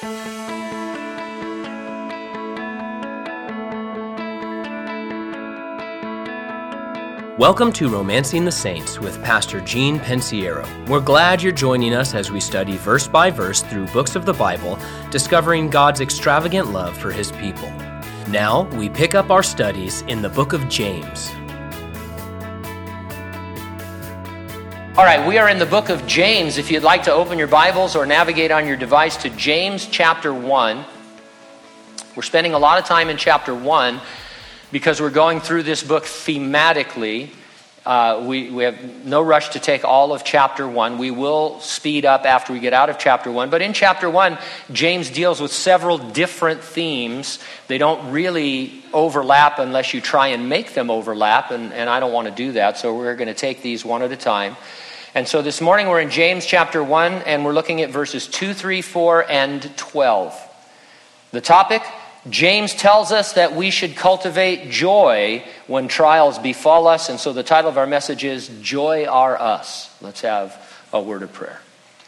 Welcome to Romancing the Saints with Pastor Gene Pensiero. We're glad you're joining us as we study verse by verse through books of the Bible, discovering God's extravagant love for His people. Now, we pick up our studies in the book of James. All right, we are in the book of James. If you'd like to open your Bibles or navigate on your device to James chapter 1. We're spending a lot of time in chapter 1 because we're going through this book thematically. We have no rush to take all of chapter 1. We will speed up after we get out of chapter 1. But in chapter 1, James deals with several different themes. They don't really overlap unless you try and make them overlap, and I don't want to do that, so we're going to take these one at a time. And so this morning we're in James chapter 1, and we're looking at verses 2, 3, 4, and 12. The topic: James tells us that we should cultivate joy when trials befall us. And so the title of our message is Joy Are Us. Let's have a word of prayer.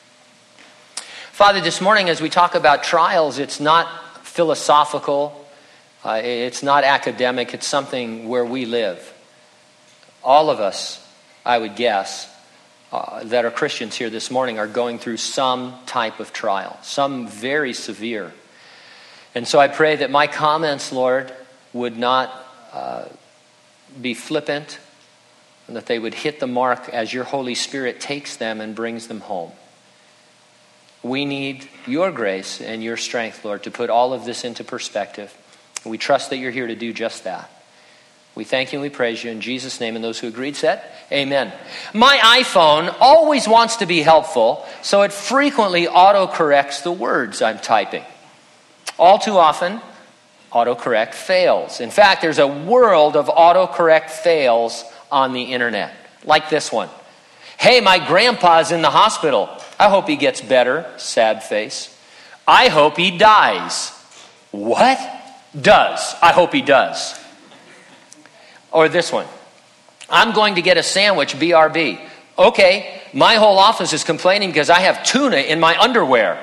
Father, this morning as we talk about trials, it's not philosophical, it's not academic, it's something where we live. All of us, I would guess, that are Christians here this morning are going through some type of trial, some very severe. And so I pray that my comments, Lord, would not be flippant, and that they would hit the mark as your Holy Spirit takes them and brings them home. We need your grace and your strength, Lord, to put all of this into perspective. We trust that you're here to do just that. We thank you and we praise you in Jesus' name, and those who agreed said, amen. My iPhone always wants to be helpful, so it frequently autocorrects the words I'm typing. All too often, autocorrect fails. In fact, there's a world of autocorrect fails on the internet, like this one. Hey, my grandpa's in the hospital. I hope he gets better. Sad face. I hope he dies. What? Does. I hope he does. Or this one. I'm going to get a sandwich, BRB. Okay, my whole office is complaining because I have tuna in my underwear.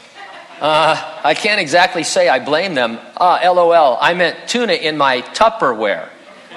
I can't exactly say I blame them. LOL, I meant tuna in my Tupperware.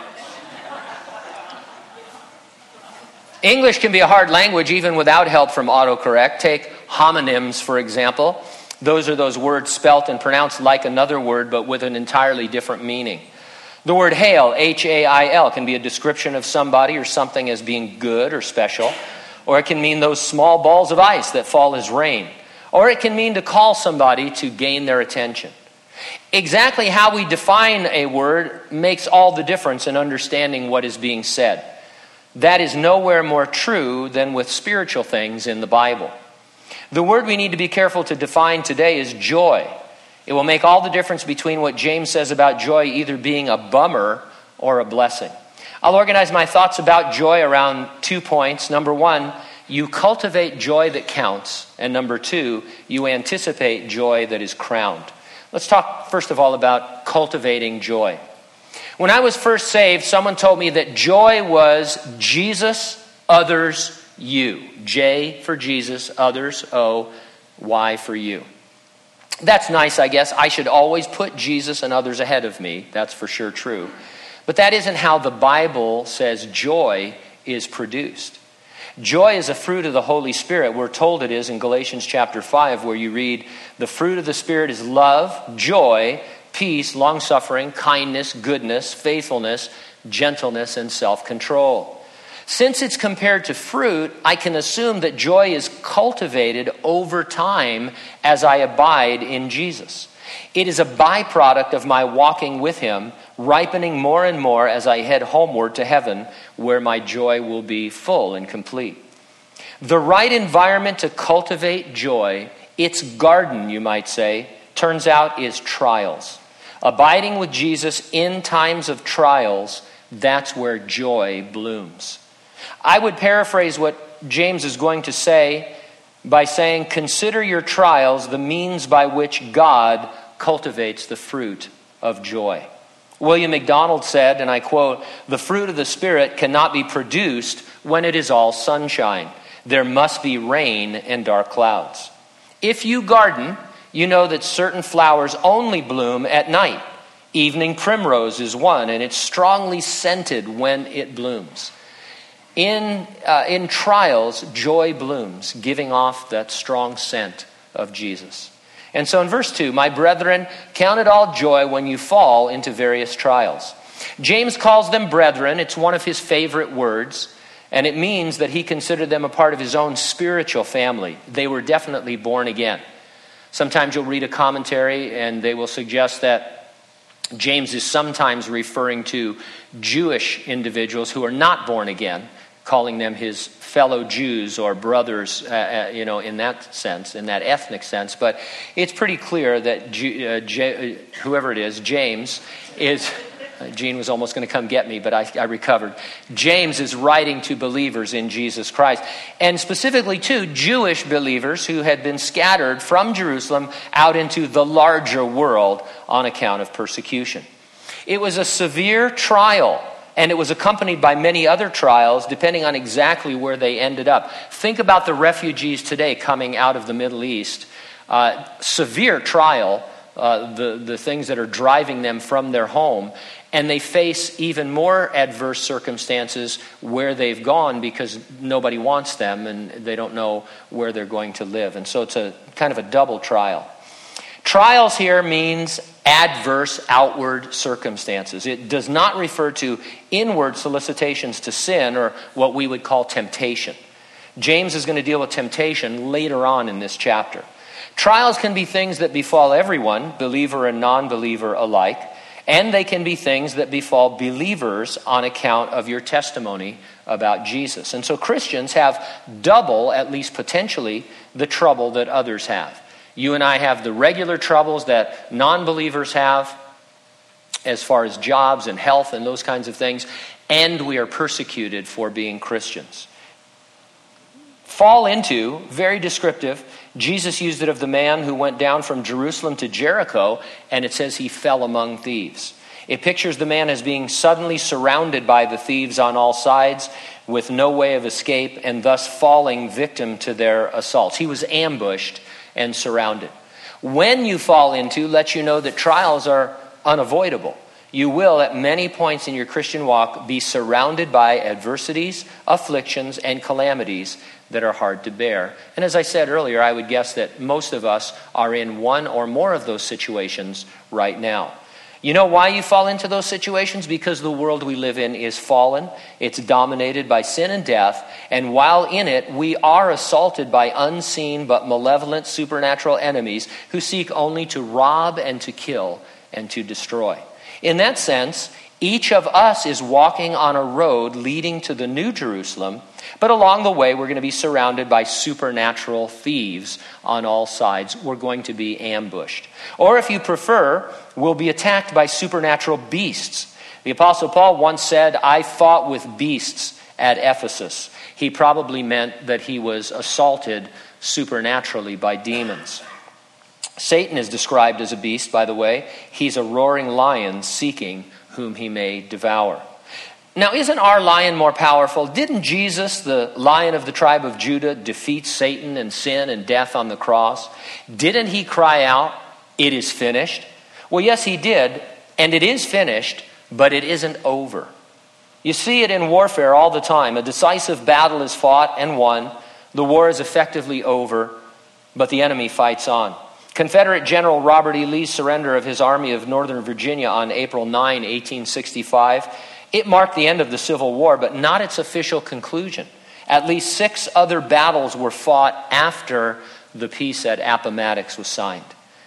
English can be a hard language even without help from autocorrect. Take homonyms, for example. Those are those words spelt and pronounced like another word, but with an entirely different meaning. The word hail, H-A-I-L, can be a description of somebody or something as being good or special. Or it can mean those small balls of ice that fall as rain. Or it can mean to call somebody to gain their attention. Exactly how we define a word makes all the difference in understanding what is being said. That is nowhere more true than with spiritual things in the Bible. The word we need to be careful to define today is joy. It will make all the difference between what James says about joy either being a bummer or a blessing. I'll organize my thoughts about joy around 2 points. Number one, you cultivate joy that counts. And number two, you anticipate joy that is crowned. Let's talk first of all about cultivating joy. When I was first saved, someone told me that joy was Jesus, others, you. J for Jesus, others, O, Y for you. That's nice, I guess. I should always put Jesus and others ahead of me. That's for sure true. But that isn't how the Bible says joy is produced. Joy is a fruit of the Holy Spirit. We're told it is in Galatians chapter 5, where you read, the fruit of the Spirit is love, joy, peace, long-suffering, kindness, goodness, faithfulness, gentleness, and self-control. Since it's compared to fruit, I can assume that joy is cultivated over time as I abide in Jesus. It is a byproduct of my walking with Him, ripening more and more as I head homeward to heaven, where my joy will be full and complete. The right environment to cultivate joy, its garden, you might say, turns out is trials. Abiding with Jesus in times of trials, that's where joy blooms. I would paraphrase what James is going to say by saying, consider your trials the means by which God cultivates the fruit of joy. William MacDonald said, and I quote, the fruit of the Spirit cannot be produced when it is all sunshine. There must be rain and dark clouds. If you garden, You know that certain flowers only bloom at night. Evening primrose is one, and it's strongly scented when it blooms. In trials, joy blooms, giving off that strong scent of Jesus. And so in verse 2, my brethren, count it all joy when you fall into various trials. James calls them brethren. It's one of his favorite words, and it means that he considered them a part of his own spiritual family. They were definitely born again. Sometimes you'll read a commentary, and they will suggest that James is sometimes referring to Jewish individuals who are not born again, calling them his fellow Jews or brothers, in that sense, in that ethnic sense. But it's pretty clear that whoever it is, James is... Gene was almost going to come get me, but I recovered. James is writing to believers in Jesus Christ, and specifically to Jewish believers who had been scattered from Jerusalem out into the larger world on account of persecution. It was a severe trial, and it was accompanied by many other trials, depending on exactly where they ended up. Think about the refugees today coming out of the Middle East. Severe trial, the things that are driving them from their home. And they face even more adverse circumstances where they've gone because nobody wants them and they don't know where they're going to live. And so it's a kind of a double trial. Trials here means adverse outward circumstances. It does not refer to inward solicitations to sin or what we would call temptation. James is going to deal with temptation later on in this chapter. Trials can be things that befall everyone, believer and non-believer alike. And they can be things that befall believers on account of your testimony about Jesus. And so Christians have double, at least potentially, the trouble that others have. You and I have the regular troubles that non-believers have as far as jobs and health and those kinds of things. And we are persecuted for being Christians. Fall into, very descriptive, Jesus used it of the man who went down from Jerusalem to Jericho, and it says he fell among thieves. It pictures the man as being suddenly surrounded by the thieves on all sides with no way of escape and thus falling victim to their assaults. He was ambushed and surrounded. When you fall into, let you know that trials are unavoidable. You will, at many points in your Christian walk, be surrounded by adversities, afflictions, and calamities that are hard to bear. And as I said earlier, I would guess that most of us are in one or more of those situations right now. You know why you fall into those situations? Because the world we live in is fallen. It's dominated by sin and death. And while in it, we are assaulted by unseen but malevolent supernatural enemies who seek only to rob and to kill and to destroy. In that sense, each of us is walking on a road leading to the New Jerusalem, but along the way, we're going to be surrounded by supernatural thieves on all sides. We're going to be ambushed. Or if you prefer, we'll be attacked by supernatural beasts. The Apostle Paul once said, I fought with beasts at Ephesus. He probably meant that he was assaulted supernaturally by demons. Satan is described as a beast, by the way. He's a roaring lion seeking whom he may devour. Now, isn't our lion more powerful? Didn't Jesus, the Lion of the tribe of Judah, defeat Satan and sin and death on the cross? Didn't he cry out, it is finished? Well, yes, he did, and it is finished, but it isn't over. You see it in warfare all the time. A decisive battle is fought and won. The war is effectively over, but the enemy fights on. Confederate General Robert E. Lee's surrender of his Army of Northern Virginia on April 9, 1865, it marked the end of the Civil War, but not its official conclusion. At least 6 other battles were fought after the peace at Appomattox was signed.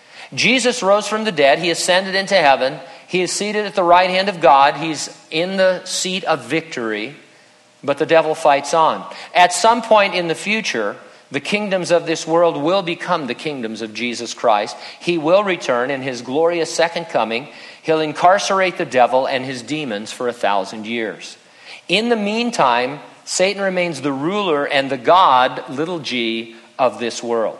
Jesus rose from the dead. He ascended into heaven. He is seated at the right hand of God. He's in the seat of victory, but the devil fights on. At some point in the future, the kingdoms of this world will become the kingdoms of Jesus Christ. He will return in his glorious second coming. He'll incarcerate the devil and his demons for 1,000 years. In the meantime, Satan remains the ruler and the God, little g, of this world.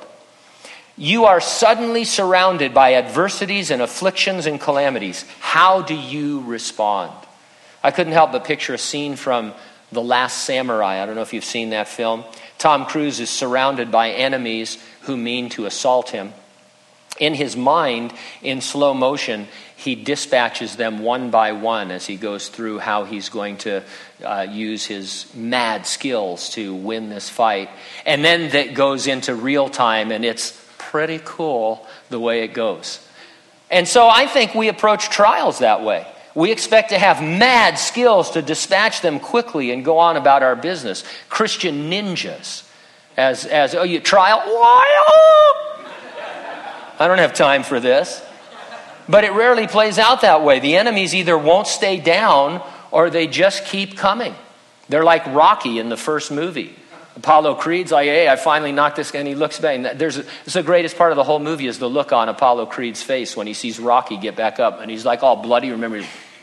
You are suddenly surrounded by adversities and afflictions and calamities. How do you respond? I couldn't help but picture a scene from The Last Samurai. I don't know if you've seen that film. Tom Cruise is surrounded by enemies who mean to assault him. in his mind, in slow motion, he dispatches them one by one as he goes through how he's going to use his mad skills to win this fight. And then that goes into real time, and it's pretty cool the way it goes. And so I think we approach trials that way. We expect to have mad skills to dispatch them quickly and go on about our business. Christian ninjas. You trial? I don't have time for this. But it rarely plays out that way. The enemies either won't stay down or they just keep coming. They're like Rocky in the first movie. Apollo Creed's like, hey, I finally knocked this guy, and he looks back. And it's the greatest part of the whole movie is the look on Apollo Creed's face when he sees Rocky get back up, and he's like all bloody. Remember,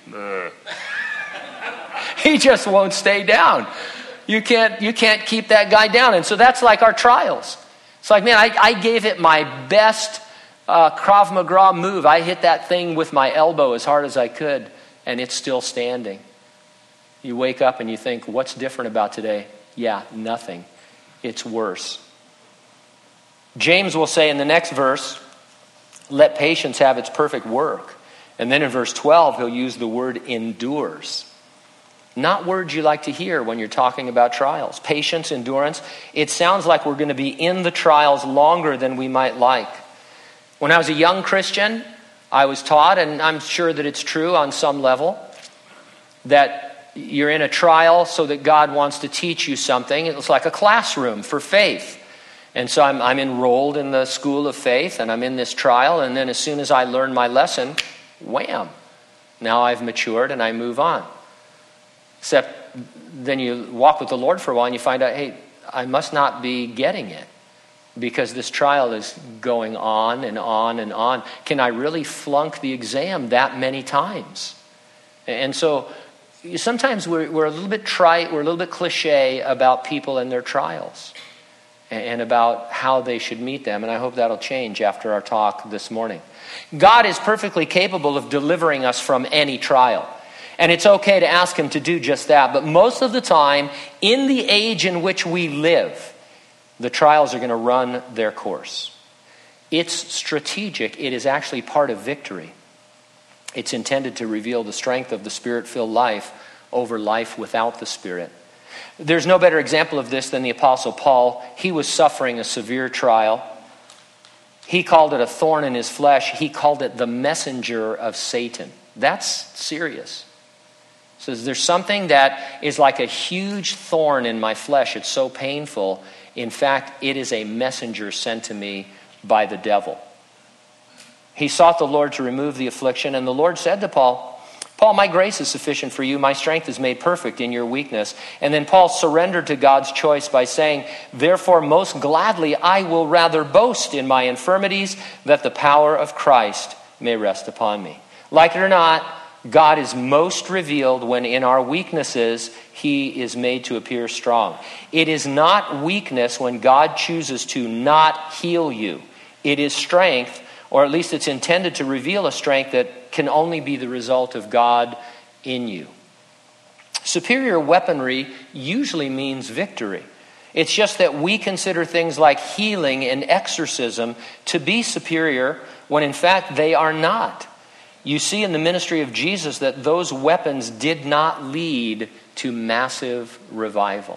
he just won't stay down. You can't keep that guy down. And so that's like our trials. It's like, man, I gave it my best Krav Maga move. I hit that thing with my elbow as hard as I could, and it's still standing. You wake up and you think, what's different about today? Yeah, nothing. It's worse. James will say in the next verse, let patience have its perfect work. And then in verse 12, he'll use the word endures. Not words you like to hear when you're talking about trials. Patience, endurance. It sounds like we're going to be in the trials longer than we might like. When I was a young Christian, I was taught, and I'm sure that it's true on some level, that you're in a trial so that God wants to teach you something. It's like a classroom for faith. And so I'm enrolled in the school of faith, and I'm in this trial, and then as soon as I learn my lesson, wham, now I've matured and I move on. Except then you walk with the Lord for a while and you find out, hey, I must not be getting it because this trial is going on and on and on. Can I really flunk the exam that many times? And so sometimes we're a little bit trite, we're a little bit cliche about people and their trials and about how they should meet them. And I hope that'll change after our talk this morning. God is perfectly capable of delivering us from any trial. And it's okay to ask him to do just that. But most of the time, in the age in which we live, the trials are going to run their course. It's strategic. It is actually part of victory. It's intended to reveal the strength of the Spirit-filled life over life without the Spirit. There's no better example of this than the Apostle Paul. He was suffering a severe trial. He called it a thorn in his flesh. He called it the messenger of Satan. That's serious. He says, there's something that is like a huge thorn in my flesh. It's so painful. In fact, it is a messenger sent to me by the devil. He sought the Lord to remove the affliction, and the Lord said to Paul, Paul, my grace is sufficient for you. My strength is made perfect in your weakness. And then Paul surrendered to God's choice by saying, therefore, most gladly, I will rather boast in my infirmities that the power of Christ may rest upon me. Like it or not, God is most revealed when in our weaknesses, he is made to appear strong. It is not weakness when God chooses to not heal you. It is strength, or at least it's intended to reveal a strength that can only be the result of God in you. Superior weaponry usually means victory. It's just that we consider things like healing and exorcism to be superior when in fact they are not. You see in the ministry of Jesus that those weapons did not lead to massive revival.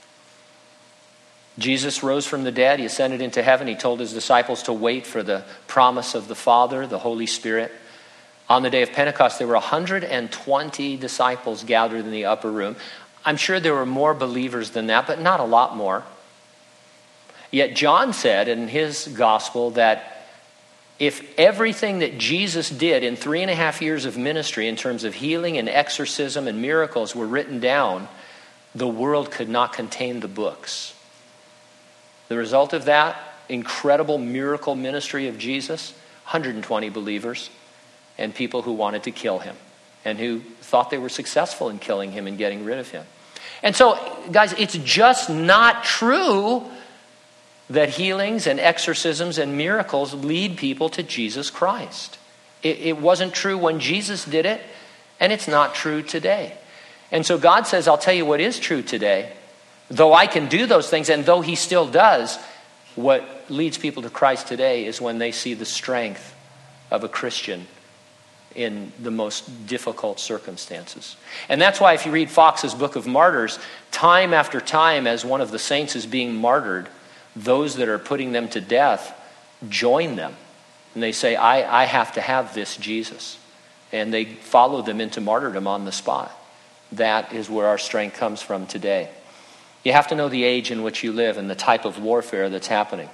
Jesus rose from the dead. He ascended into heaven. He told his disciples to wait for the promise of the Father, the Holy Spirit. On the day of Pentecost, there were 120 disciples gathered in the upper room. I'm sure there were more believers than that, but not a lot more. Yet John said in his gospel that if everything that Jesus did in 3.5 years of ministry in terms of healing and exorcism and miracles were written down, the world could not contain the books. The result of that incredible miracle ministry of Jesus, 120 believers and people who wanted to kill him and who thought they were successful in killing him and getting rid of him. And so, guys, it's just not true that healings and exorcisms and miracles lead people to Jesus Christ. It wasn't true when Jesus did it, and it's not true today. And so God says, I'll tell you what is true today. Though I can do those things, and though he still does, What leads people to Christ today is when they see the strength of a Christian in the most difficult circumstances. And that's why if you read Fox's Book of Martyrs, time after time as one of the saints is being martyred, those that are putting them to death join them. And they say, I have to have this Jesus. And they follow them into martyrdom on the spot. That is where our strength comes from today. You have to know the age in which you live and the type of warfare that's happening.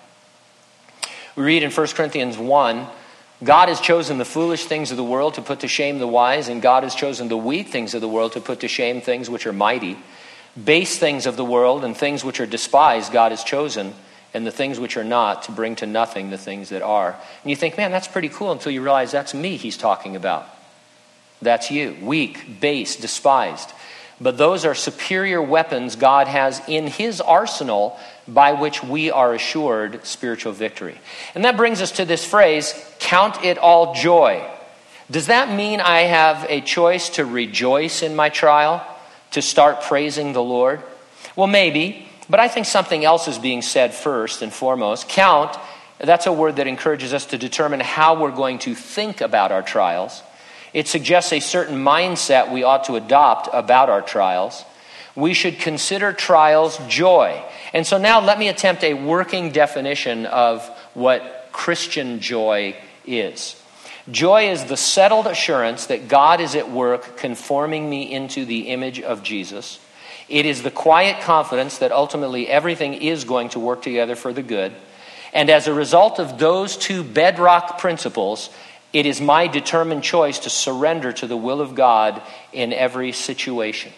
We read in 1 Corinthians 1, God has chosen the foolish things of the world to put to shame the wise, and God has chosen the weak things of the world to put to shame things which are mighty. Base things of the world and things which are despised God has chosen, and the things which are not to bring to nothing the things that are. And you think, man, that's pretty cool, until you realize that's me he's talking about. That's you, weak, base, despised. But those are superior weapons God has in his arsenal by which we are assured spiritual victory. And that brings us to this phrase, count it all joy. Does that mean I have a choice to rejoice in my trial, to start praising the Lord? Well, maybe, but I think something else is being said first and foremost. Count, that's a word that encourages us to determine how we're going to think about our trials. It suggests a certain mindset we ought to adopt about our trials. We should consider trials joy. And so now let me attempt a working definition of what Christian joy is. Joy is the settled assurance that God is at work conforming me into the image of Jesus. It is the quiet confidence that ultimately everything is going to work together for the good. And as a result of those two bedrock principles, it is my determined choice to surrender to the will of God in every situation.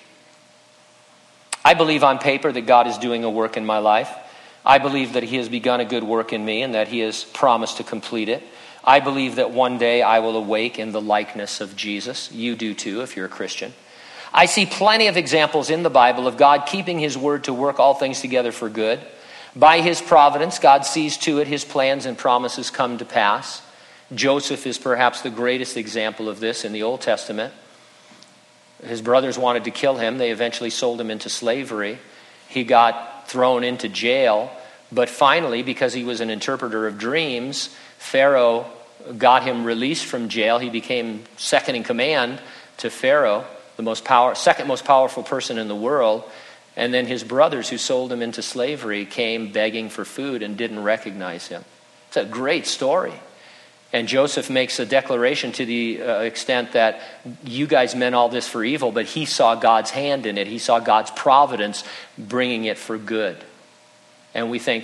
I believe on paper that God is doing a work in my life. I believe that he has begun a good work in me and that he has promised to complete it. I believe that one day I will awake in the likeness of Jesus. You do too if you're a Christian. I see plenty of examples in the Bible of God keeping his word to work all things together for good. By his providence, God sees to it his plans and promises come to pass. Joseph is perhaps the greatest example of this in the Old Testament. His brothers wanted to kill him. They eventually sold him into slavery. He got thrown into jail. But finally, because he was an interpreter of dreams, Pharaoh got him released from jail. He became second in command to Pharaoh, the second most powerful person in the world. And then his brothers who sold him into slavery came begging for food and didn't recognize him. It's a great story. And Joseph makes a declaration to the extent that you guys meant all this for evil, but he saw God's hand in it. He saw God's providence bringing it for good. And we think,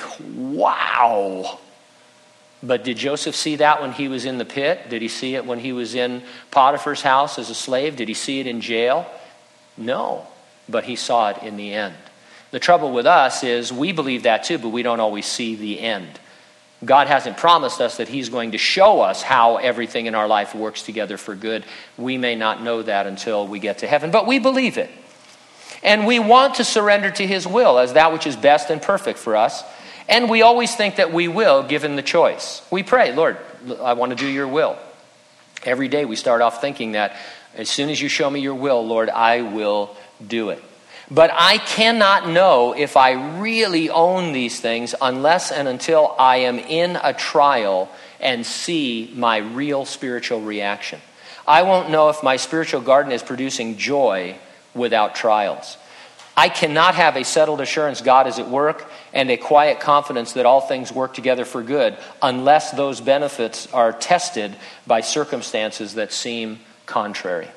wow. But did Joseph see that when he was in the pit? Did he see it when he was in Potiphar's house as a slave? Did he see it in jail? No, but he saw it in the end. The trouble with us is we believe that too, but we don't always see the end. God hasn't promised us that he's going to show us how everything in our life works together for good. We may not know that until we get to heaven, but we believe it. And we want to surrender to his will as that which is best and perfect for us. And we always think that we will, given the choice. We pray, Lord, I want to do your will. Every day we start off thinking that as soon as you show me your will, Lord, I will do it. But I cannot know if I really own these things unless and until I am in a trial and see my real spiritual reaction. I won't know if my spiritual garden is producing joy without trials. I cannot have a settled assurance God is at work and a quiet confidence that all things work together for good unless those benefits are tested by circumstances that seem contrary.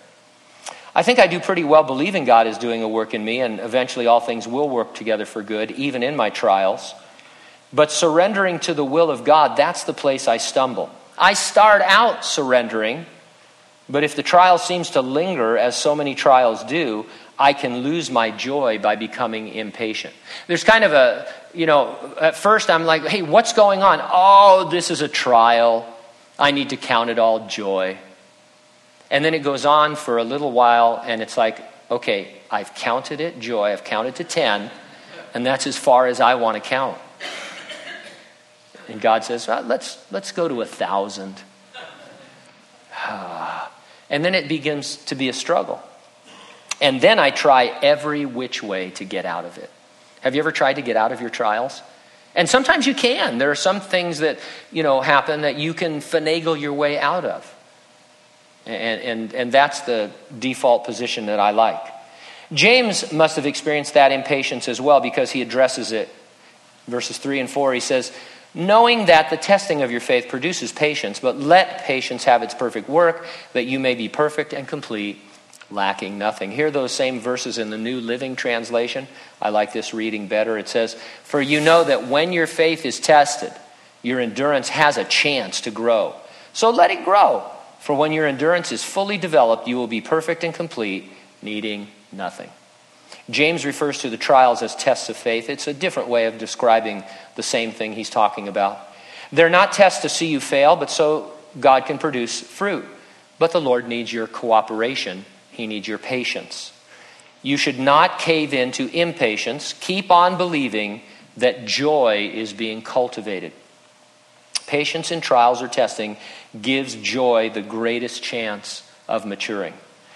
I think I do pretty well believing God is doing a work in me and eventually all things will work together for good, even in my trials. But surrendering to the will of God, that's the place I stumble. I start out surrendering, but if the trial seems to linger, as so many trials do, I can lose my joy by becoming impatient. There's kind of at first I'm like, hey, what's going on? Oh, this is a trial. I need to count it all joy. And then it goes on for a little while, and it's like, okay, I've counted it joy. I've counted to 10, and that's as far as I want to count. And God says, well, let's go to 1,000. And then it begins to be a struggle. And then I try every which way to get out of it. Have you ever tried to get out of your trials? And sometimes you can. There are some things that, happen that you can finagle your way out of. And that's the default position that I like. James must have experienced that impatience as well, because he addresses it. Verses 3 and 4, he says, knowing that the testing of your faith produces patience, but let patience have its perfect work, that you may be perfect and complete, lacking nothing. Hear those same verses in the New Living Translation. I like this reading better. It says, for you know that when your faith is tested, your endurance has a chance to grow. So let it grow. For when your endurance is fully developed, you will be perfect and complete, needing nothing. James refers to the trials as tests of faith. It's a different way of describing the same thing he's talking about. They're not tests to see you fail, but so God can produce fruit. But the Lord needs your cooperation. He needs your patience. You should not cave into impatience. Keep on believing that joy is being cultivated. Patience in trials or testing gives joy the greatest chance of maturing.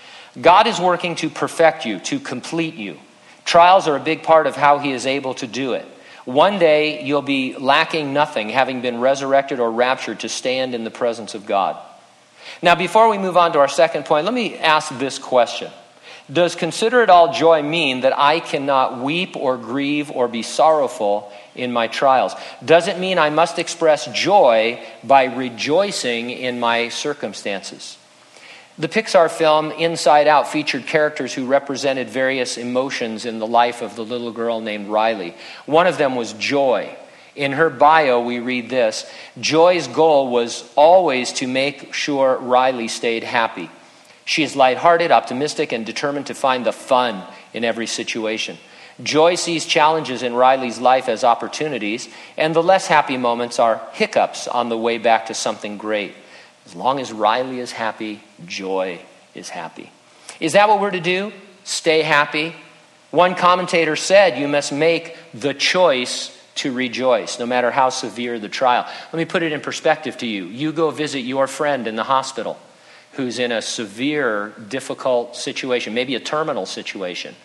God is working to perfect you, to complete you. Trials are a big part of how he is able to do it. One day you'll be lacking nothing, having been resurrected or raptured to stand in the presence of God. Now, before we move on to our second point, let me ask this question. Does consider it all joy mean that I cannot weep or grieve or be sorrowful in my trials? Does it mean I must express joy by rejoicing in my circumstances? The Pixar film Inside Out featured characters who represented various emotions in the life of the little girl named Riley. One of them was joy. In her bio, we read this: Joy's goal was always to make sure Riley stayed happy. She is lighthearted, optimistic, and determined to find the fun in every situation. Joy sees challenges in Riley's life as opportunities, and the less happy moments are hiccups on the way back to something great. As long as Riley is happy, Joy is happy. Is that what we're to do? Stay happy? One commentator said you must make the choice to rejoice, no matter how severe the trial. Let me put it in perspective to you. You go visit your friend in the hospital who's in a severe, difficult situation, maybe a terminal situation.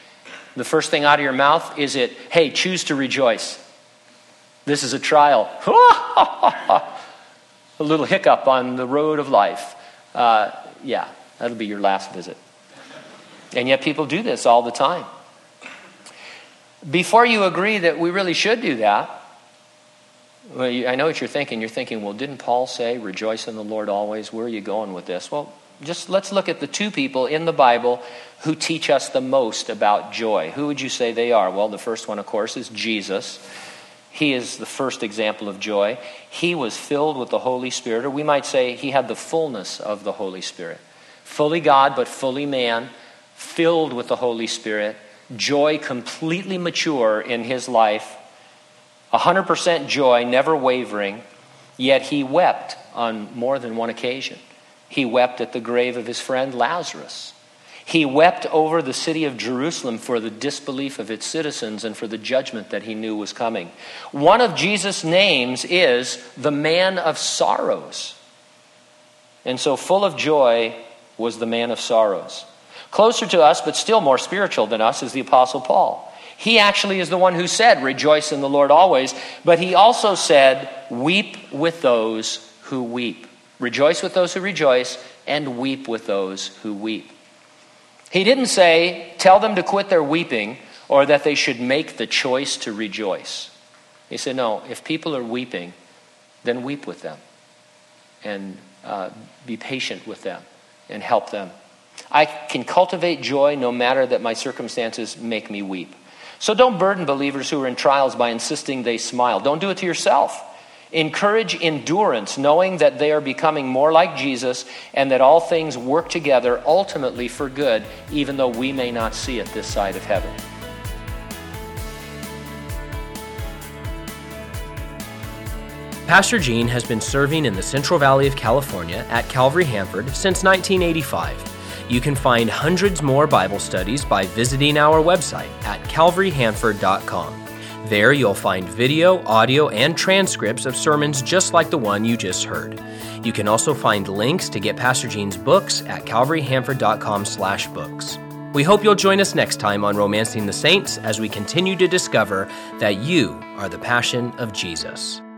The first thing out of your mouth, is it, hey, choose to rejoice. This is a trial. A little hiccup on the road of life. Yeah, that'll be your last visit. And yet people do this all the time. Before you agree that we really should do that, well, I know what you're thinking. You're thinking, well, didn't Paul say, rejoice in the Lord always? Where are you going with this? Well, just let's look at the two people in the Bible who teach us the most about joy. Who would you say they are? Well, the first one, of course, is Jesus. He is the first example of joy. He was filled with the Holy Spirit, or we might say he had the fullness of the Holy Spirit. Fully God, but fully man, filled with the Holy Spirit. Joy completely mature in his life. 100% joy, never wavering. Yet he wept on more than one occasion. He wept at the grave of his friend Lazarus. He wept over the city of Jerusalem for the disbelief of its citizens and for the judgment that he knew was coming. One of Jesus' names is the man of sorrows. And so full of joy was the man of sorrows. Closer to us, but still more spiritual than us, is the Apostle Paul. He actually is the one who said, rejoice in the Lord always. But he also said, weep with those who weep. Rejoice with those who rejoice, and weep with those who weep. He didn't say, tell them to quit their weeping, or that they should make the choice to rejoice. He said, no, if people are weeping, then weep with them. And be patient with them, and help them. I can cultivate joy no matter that my circumstances make me weep. So don't burden believers who are in trials by insisting they smile. Don't do it to yourself. Encourage endurance, knowing that they are becoming more like Jesus and that all things work together ultimately for good, even though we may not see it this side of heaven. Pastor Gene has been serving in the Central Valley of California at Calvary Hanford since 1985. You can find hundreds more Bible studies by visiting our website at calvaryhanford.com. There you'll find video, audio, and transcripts of sermons just like the one you just heard. You can also find links to get Pastor Gene's books at calvaryhanford.com/books. We hope you'll join us next time on Romancing the Saints as we continue to discover that you are the passion of Jesus.